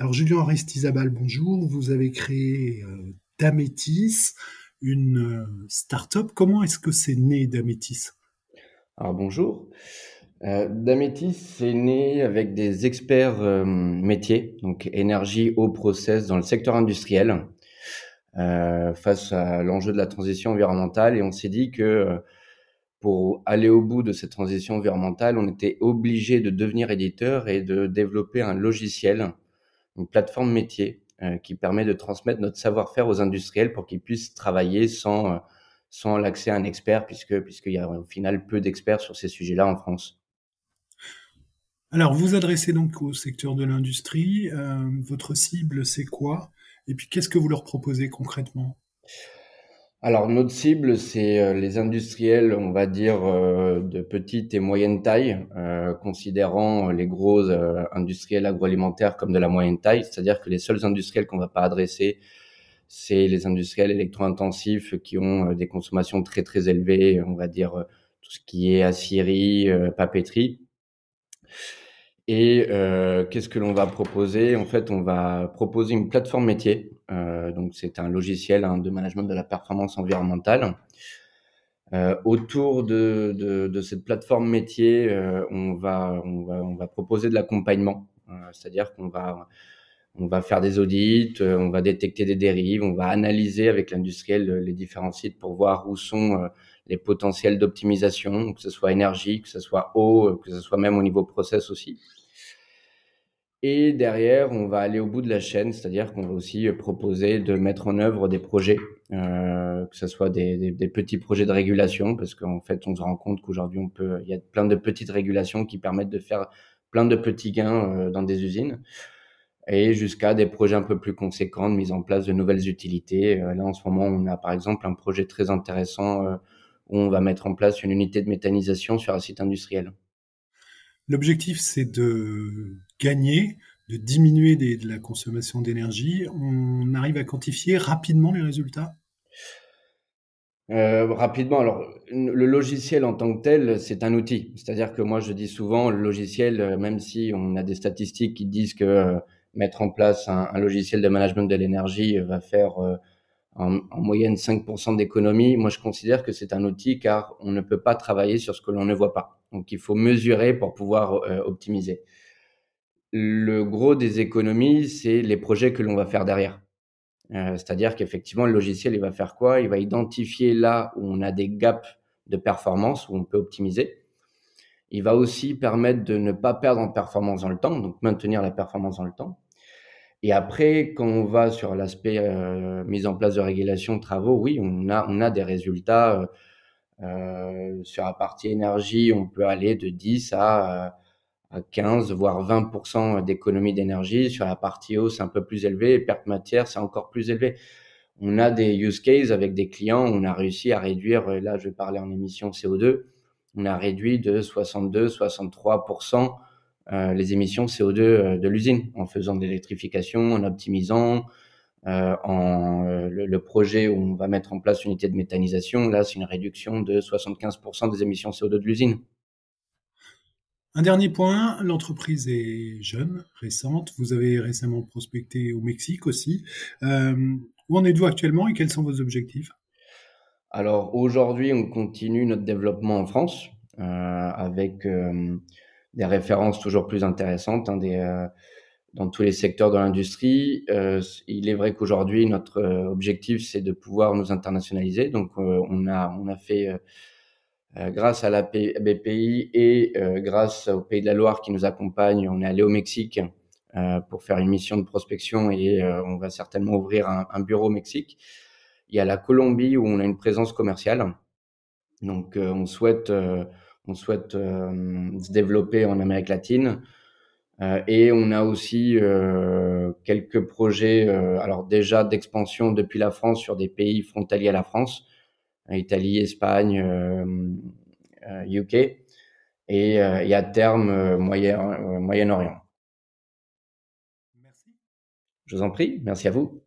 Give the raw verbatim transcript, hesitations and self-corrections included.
Alors Julien Aristizabal, bonjour. Vous avez créé euh, Damétis, une euh, start-up. Comment est-ce que c'est né Damétis? Alors bonjour. Euh, Damétis, c'est né avec des experts euh, métiers, donc énergie, eau, process dans le secteur industriel, euh, face à l'enjeu de la transition environnementale. Et on s'est dit que euh, pour aller au bout de cette transition environnementale, on était obligé de devenir éditeur et de développer un logiciel, une plateforme métier euh, qui permet de transmettre notre savoir-faire aux industriels pour qu'ils puissent travailler sans, euh, sans l'accès à un expert, puisque puisqu'il y a au final peu d'experts sur ces sujets-là en France. Alors vous adressez donc au secteur de l'industrie. Euh, votre cible, c'est quoi? Et puis qu'est-ce que vous leur proposez concrètement? Alors notre cible, c'est euh, les industriels, on va dire, euh, de petite et moyenne taille, euh, considérant les gros euh, industriels agroalimentaires comme de la moyenne taille, c'est-à-dire que les seuls industriels qu'on va pas adresser, c'est les industriels électro-intensifs qui ont euh, des consommations très très élevées, on va dire euh, tout ce qui est aciérie, euh, papeterie. Et euh, qu'est-ce que l'on va proposer? En fait, on va proposer une plateforme métier. Euh, donc, c'est un logiciel hein, de management de la performance environnementale. Euh, autour de, de, de cette plateforme métier, euh, on va, on va, on va proposer de l'accompagnement. Euh, c'est-à-dire qu'on va, on va faire des audits, euh, on va détecter des dérives, on va analyser avec l'industriel euh, les différents sites pour voir où sont euh, les potentiels d'optimisation, que ce soit énergie, que ce soit eau, euh, que ce soit même au niveau process aussi. Et derrière, on va aller au bout de la chaîne, c'est-à-dire qu'on va aussi euh, proposer de mettre en œuvre des projets, euh, que ce soit des, des, des petits projets de régulation, parce qu'en fait, on se rend compte qu'aujourd'hui, on peut, il y a plein de petites régulations qui permettent de faire plein de petits gains euh, dans des usines, et jusqu'à des projets un peu plus conséquents, de mise en place de nouvelles utilités. Euh, là, en ce moment, on a par exemple un projet très intéressant euh, où on va mettre en place une unité de méthanisation sur un site industriel. L'objectif, c'est de gagner, de diminuer des- de la consommation d'énergie. On arrive à quantifier rapidement les résultats? Euh, rapidement, alors le logiciel en tant que tel, c'est un outil. C'est-à-dire que moi, je dis souvent, le logiciel, euh, même si on a des statistiques qui disent que euh, mettre en place un, un logiciel de management de l'énergie va faire euh, en, en moyenne cinq pour cent d'économie, moi je considère que c'est un outil car on ne peut pas travailler sur ce que l'on ne voit pas. Donc il faut mesurer pour pouvoir euh, optimiser. Le gros des économies, c'est les projets que l'on va faire derrière. Euh, c'est-à-dire qu'effectivement, le logiciel, il va faire quoi? Il va identifier là où on a des gaps de performance, où on peut optimiser. Il va aussi permettre de ne pas perdre en performance dans le temps, donc maintenir la performance dans le temps. Et après, quand on va sur l'aspect euh, mise en place de régulation de travaux, oui, on a, on a des résultats. Euh, euh, sur la partie énergie, on peut aller de dix à, euh, à quinze, voire vingt pour cent d'économie d'énergie. Sur la partie eau, c'est un peu plus élevé. Et perte matière, c'est encore plus élevé. On a des use cases avec des clients, on a réussi à réduire, là je vais parler en émissions C O deux, on a réduit de soixante-deux à soixante-trois pour cent euh, les émissions C O deux euh, de l'usine en faisant de l'électrification, en optimisant, euh, en euh, le, le projet où on va mettre en place une unité de méthanisation, là c'est une réduction de soixante-quinze pour cent des émissions C O deux de l'usine. Un dernier point, l'entreprise est jeune, récente. Vous avez récemment prospecté au Mexique aussi. Euh, où en êtes-vous actuellement et quels sont vos objectifs? Alors aujourd'hui, on continue notre développement en France euh, avec euh, des références toujours plus intéressantes, hein, des, euh, dans tous les secteurs de l'industrie. Euh, il est vrai qu'aujourd'hui, notre euh, objectif, c'est de pouvoir nous internationaliser. Donc, euh, on a, on a fait, euh, euh, grâce à la P- B P I et euh, grâce au Pays de la Loire qui nous accompagne, on est allé au Mexique euh, pour faire une mission de prospection et euh, on va certainement ouvrir un, un bureau au Mexique. Il y a la Colombie où on a une présence commerciale. Donc, euh, on souhaite, euh, on souhaite euh, se développer en Amérique latine. Euh, et on a aussi euh, quelques projets, euh, alors déjà d'expansion depuis la France sur des pays frontaliers à la France, Italie, Espagne, euh, euh, U K, et, euh, et à terme euh, Moyen, euh, Moyen-Orient. Merci. Je vous en prie, merci à vous.